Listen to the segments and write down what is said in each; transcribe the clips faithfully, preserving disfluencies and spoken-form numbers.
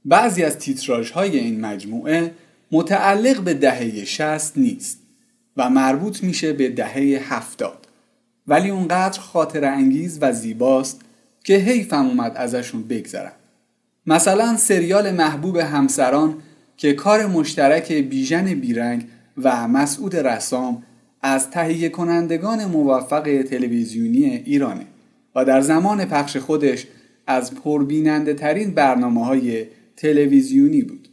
بعضی از تیتراژهای این مجموعه متعلق به دهه شصت نیست و مربوط میشه به دهه هفتاد، ولی اونقدر خاطره انگیز و زیباست که حیفم اومد ازشون بگذرم. مثلا سریال محبوب همسران که کار مشترک بیژن بیرنگ و مسعود رسام از تهیه کنندگان موفق تلویزیونی ایرانه و در زمان پخش خودش از پربیننده ترین برنامه های تلویزیونی بود.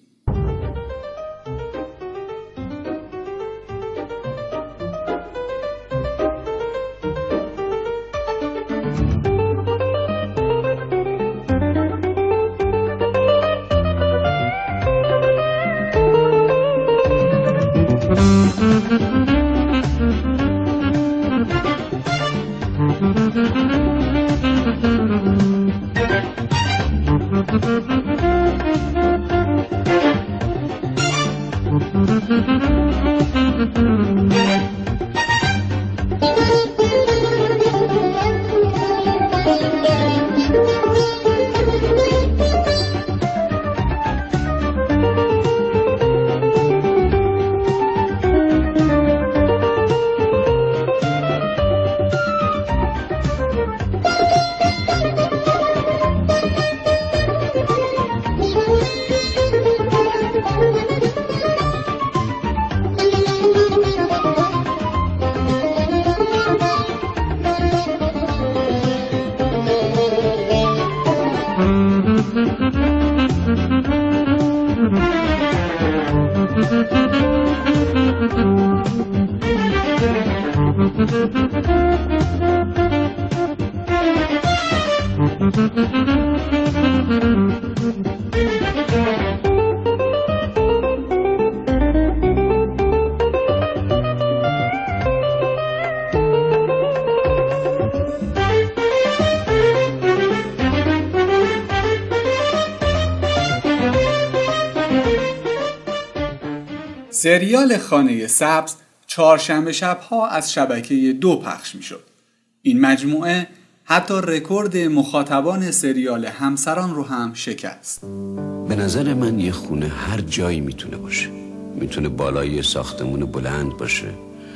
سریال خانه سبز چهارشنبه شبها از شبکه دو پخش می شد. این مجموعه حتی رکورد مخاطبان سریال همسران رو هم شکست. به نظر من یه خونه هر جایی میتونه باشه. میتونه بالای ساختمون بلند باشه،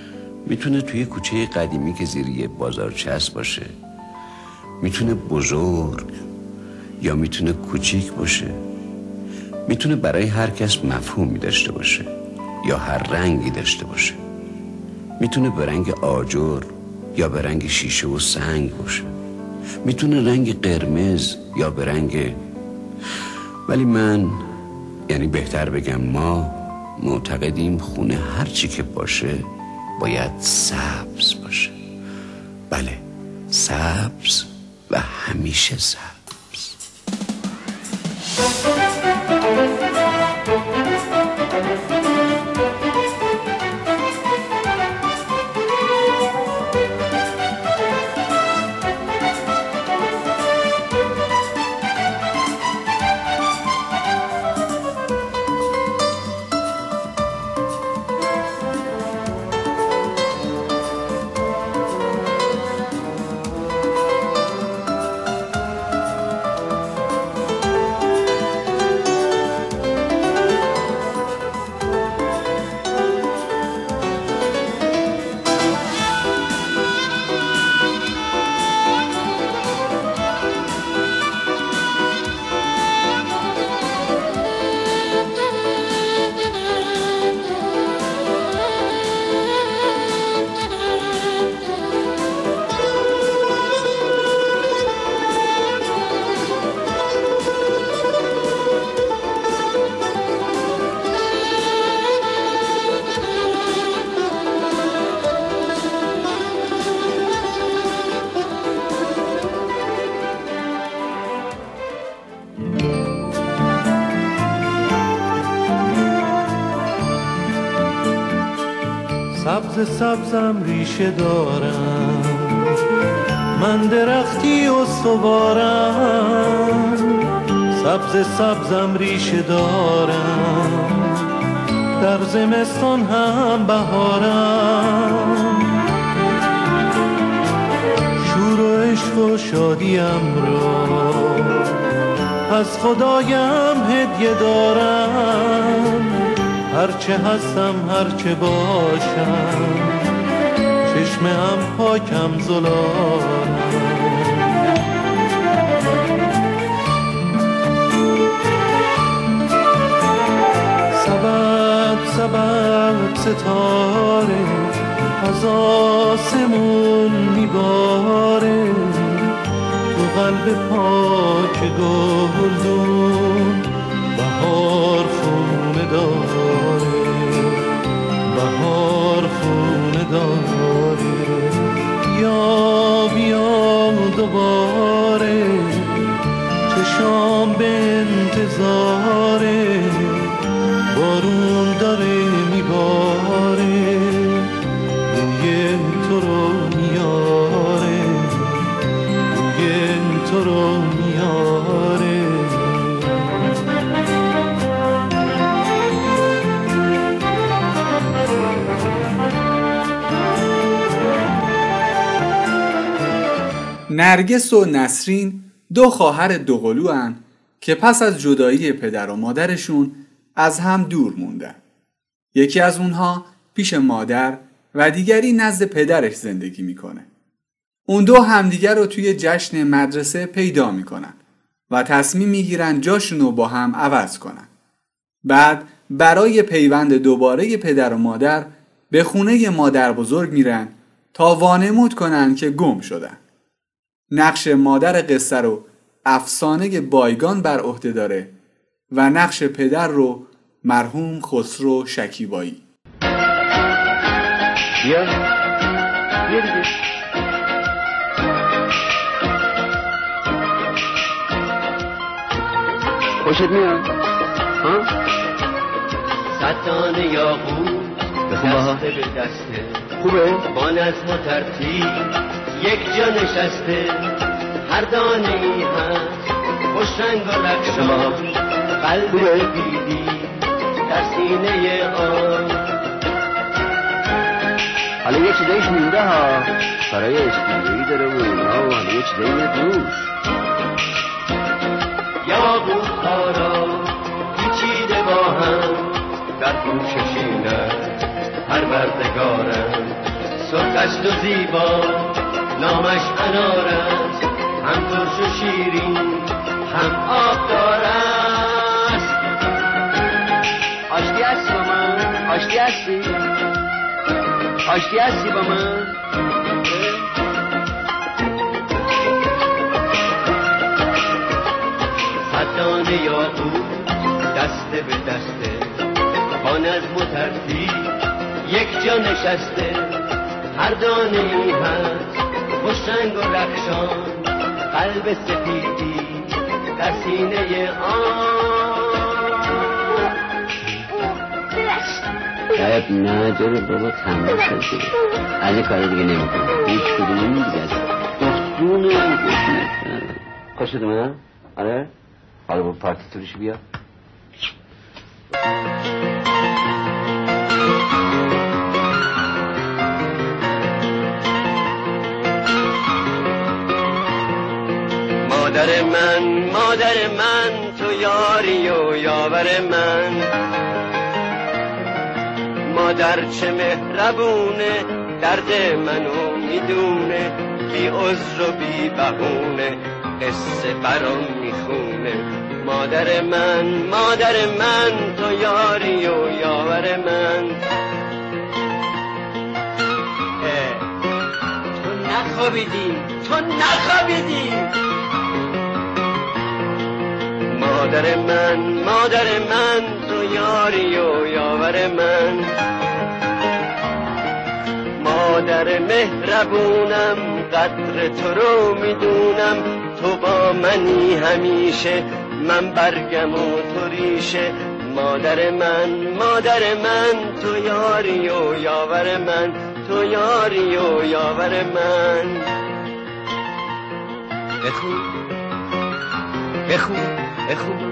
میتونه توی کوچه قدیمی که زیر یه بازارچه است باشه، میتونه بزرگ یا میتونه کوچیک باشه، میتونه برای هر کس مفهومی داشته باشه یا هر رنگی داشته باشه، میتونه به رنگ آجر یا به رنگ شیشه و سنگ باشه، میتونه رنگ قرمز یا به رنگ، ولی من، یعنی بهتر بگم ما، معتقدیم خونه هر چی که باشه باید سبز باشه. بله، سبز و همیشه سبز. سبز سبزم ریشه دارم، من درختی استوارم. سبز سبزم ریشه دارم، در زمستان هم بهارم. شور و عشق و شادیم را از خدایم هدیه دارم، هرچه هستم هرچه باشم، چشمم پاکم زلالم. سبب سبب ستاره از آسمون میباره، تو قلب پاک گلدون بهار خونه داره، بهار خونه داره. بیا بیا دوباره، چشام به انتظاره، بارون داره میباره، روی تو رو میاره، روی تو رو میاره. نرگس و نسرین دو خواهر دوقلو هن که پس از جدایی پدر و مادرشون از هم دور موندن. یکی از اونها پیش مادر و دیگری نزد پدرش زندگی میکنه. اون دو همدیگر رو توی جشن مدرسه پیدا میکنن و تصمیم میگیرن جاشونو با هم عوض کنن. بعد برای پیوند دوباره پدر و مادر به خونه مادر بزرگ میرن تا وانمود کنن که گم شدن. نقش مادر قصه رو افسانه بایگان بر عهده داره و نقش پدر رو مرحوم خسرو شکیبایی. بیا بیا دیگه. خوشت میاد؟ ها؟ ستان یاقوت دسته به دسته، خوبه؟ با نظم و ترتیب یک جا نشسته، هر دانه ای هست خوش رنگ و رخشان، قلب سپیدی در سینه آن. حالا یه چیزایش مونده ها، برای اسپیدویی داره و اینا و حالا یه چیزایی میاد روش. یاقوت ها را پیچیده با هم در پوششینه، هر بردگارم سرخ است و زیبا، نامش انار است، هم ترش و شیرین هم آبدار است. آشتی هستی با من؟ آشتی هستی؟ آشتی هستی با من؟ ستان یاقوت دسته به دسته، با نظم و ترتیب یک جا نشسته، هر دانه ای هست خوش رنگ و رخشان، قلب سپیدی در سینه آن. شاید نداره بابا، تمام شد از این کار دیگه نمی کنم، هیچ کدوم این دیگه از گفتگونه گفتونه. خوش شده من؟ آره؟ حالا با پارتیتورش بیا. مادر من مادر من تو یاری و یاور من، مادر چه مهربونه درد منو میدونه، بی عذر و بی بهونه قصه برام میخونه. مادر من مادر من تو یاری و یاور من. تو نخوابیدی تو نخوابیدی. مادر من مادر من تو یاری و یاور من، مادر مهربونم قدر تو رو میدونم، تو با منی همیشه من برگم و تو ریشه. مادر من مادر من تو یاری و یاور من، تو یاری و یاور من. بخون بخون بخون.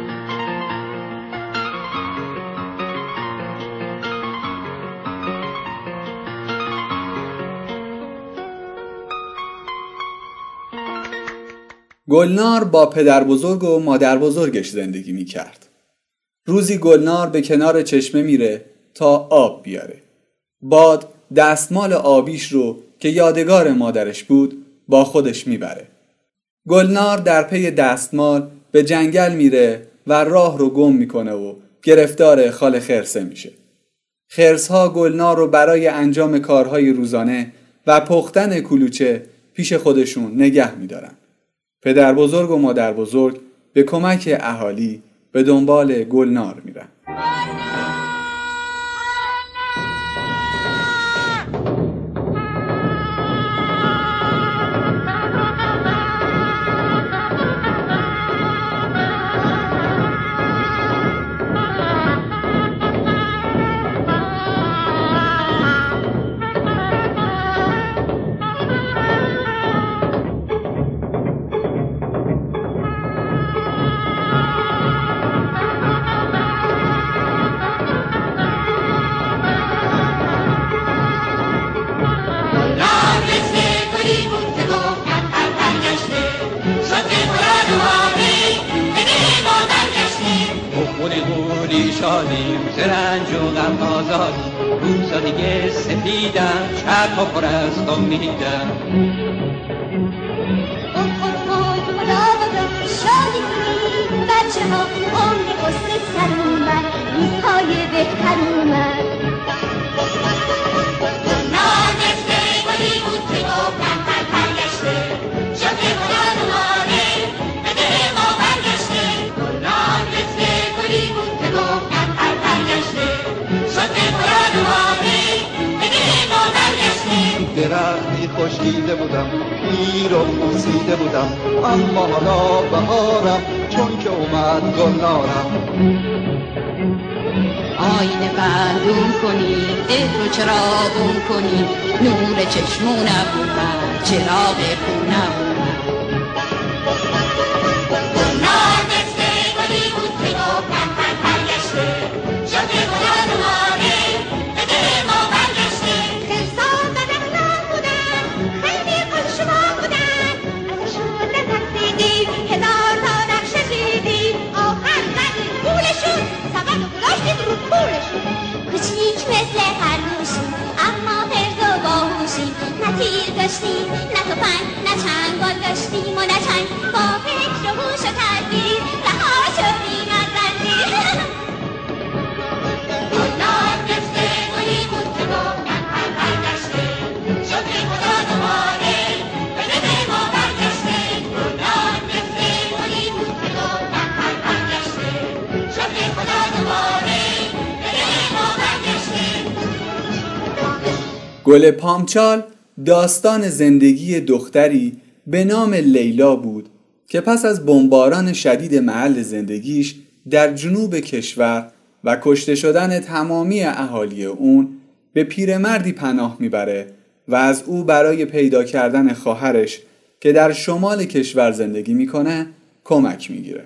گلنار با پدر بزرگ و مادر بزرگش زندگی می کرد. روزی گلنار به کنار چشمه میره تا آب بیاره. باد دستمال آبیش رو که یادگار مادرش بود با خودش میبره. گلنار در پی دستمال به جنگل میره و راه رو گم میکنه و گرفتار خال خرسه میشه. خرس‌ها گلنار رو برای انجام کارهای روزانه و پختن کلوچه پیش خودشون نگه میدارن. پدر بزرگ و مادر بزرگ به کمک اهالی به دنبال گلنار میرن. شادیم زرنج و غم آزادیم روزا دیگه سفیدم چرخ و پر از امیدم شادی کنیم بچه ها عمر قصه سر اومد روزهای بهتر اومد گلنار مثل گلی بود که گفتم پر پر گشته شد خدا دوباره به ده ما برگشته گلنار مثل گلی بود که گفتم پر پر گشته شد خدا دوباره به ده ما برگشته درختی خشکیده بودم پیر و پوسیده بودم اما حالا بهارم چون که اومد گلنارم آینه بندون کنی ده رو چراغون کنی نور چشمونم اومد چراغ خونم اومد گلنار مثل گلی بود که گفتم پر پر گشته شد خدا دوباره به ده ما برگشته خرسا بدبخت بودن خیلی خوششما بودن ازشون نترسیدیم هزار تا نقشه چیدیم آخر زدیم پولشون سبد و گذاشتیم رو پولشون کوچیک مثل خرگوشیم اما فرز و باهوشیم نه تیر داشتیم نه تفنگ نه چنگال داشتیم و نه چنگ با فکر و هوش و تدبیر رها شدیم از زنجیر گلنار مثل گلی بود که گفتم پر پر گشته شد خدا دوباره به ده ما برگشته گلنار مثل گلی بود که گفتم پر پر گشته شد خدا دوباره به ده ما برگشته گل پامچال داستان زندگی دختری به نام لیلا بود که پس از بمباران شدید محل زندگیش در جنوب کشور و کشته شدن تمامی اهالی اون به پیرمردی پناه میبره و از او برای پیدا کردن خواهرش که در شمال کشور زندگی میکنه کمک میگیره.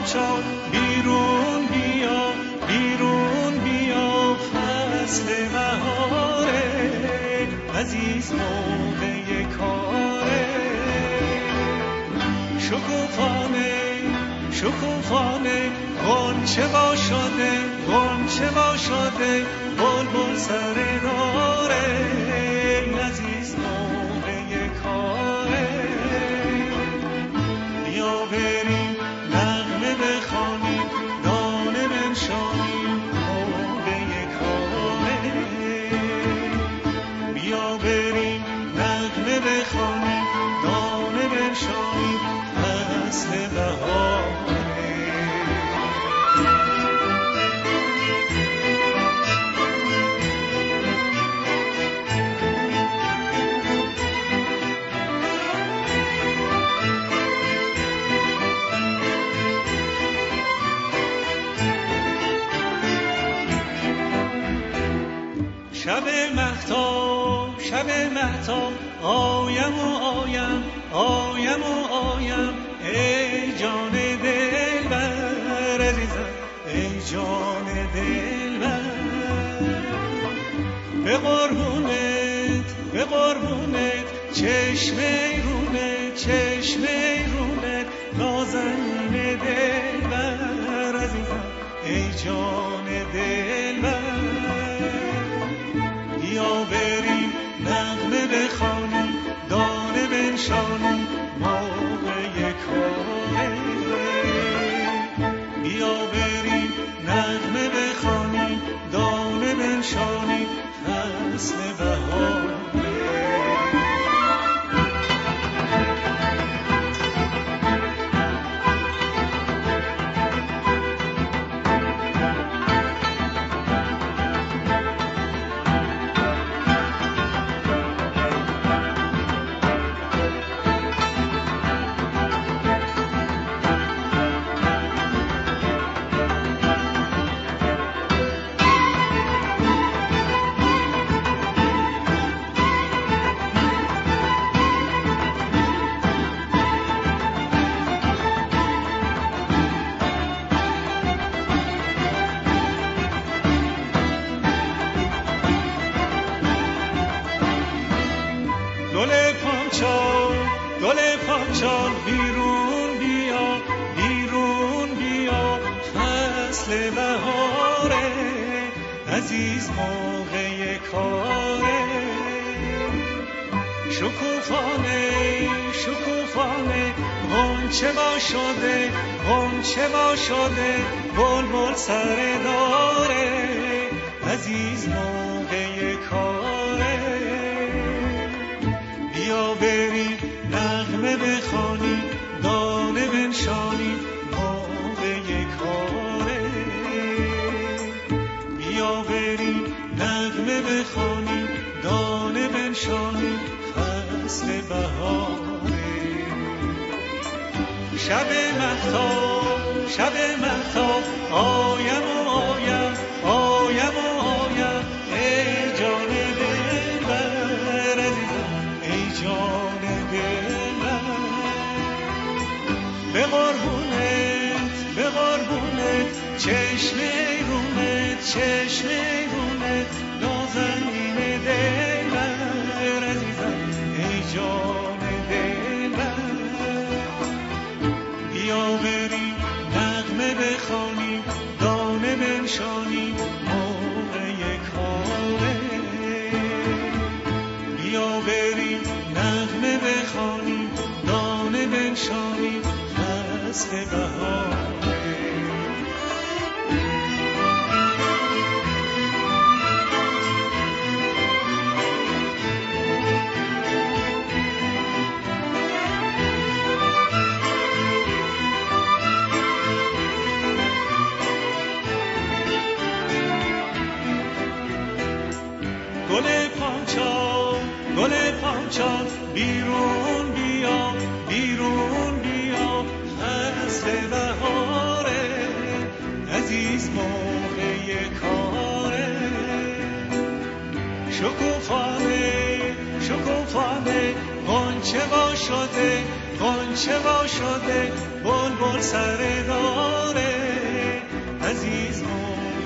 پامچال بیرون بیا بیرون بیا فصل بهاره عزیز موقع کاره شکوفانه شکوفانه غنچه وا شده غنچه وا شده بلبل سر داره عزیز موقع کاره بیا بریم نغمه بخوانیم دانه بنشانیم موقع کاره بیا بریم نغمه بخوانیم دانه بنشانیم فصل بهاره شب مهتاب شب مهتاب آیم و آیم آیم و آیم ای جان دلبر عزیزم ای جان دلبر به قربونت به قربونت چشم رونه چشم رونه نازنین دلبر عزیزم ای جان دلبر بیا بریم نغمه بخوانیم دانه بنشانیم موقع کاره بیا بریم نغمه بخوانیم دانه بنشانیم فصل بهاره گل پامچال گل پامچال بیرون بیا بیرون بیا فصل بهاره عزیز موقع کاره شکوفانه شکوفانه غنچه وا شده غنچه وا شده بلبل سر داره عزیز موقع کاره بیا بریم نغمه بخوانیم دانه بنشانیم موقع کاره بیا بریم نغمه بخوانیم دانه بنشانیم فصل بهاره شب مهتاب شب مهتاب آیم و آیم آیم و آیم ای جان دلبر عزیزم ای جان دلبر به قربونت به قربونت چشم رونت چشم رونت نازنین دلبر عزیزم ای جان دلبر بیا بریم نغمه بخوانیم دانه بنشانیم موقع کاره بیا بریم نغمه بخوانیم دانه بنشانیم فصل بهاره گل پامچال گل پامچال بیرون بیا بیرون بیا فصل بهاره عزیز موقع کاره شکوفانه شکوفانه خانه غنچه وا شده غنچه وا شده بلبل سر داره عزیز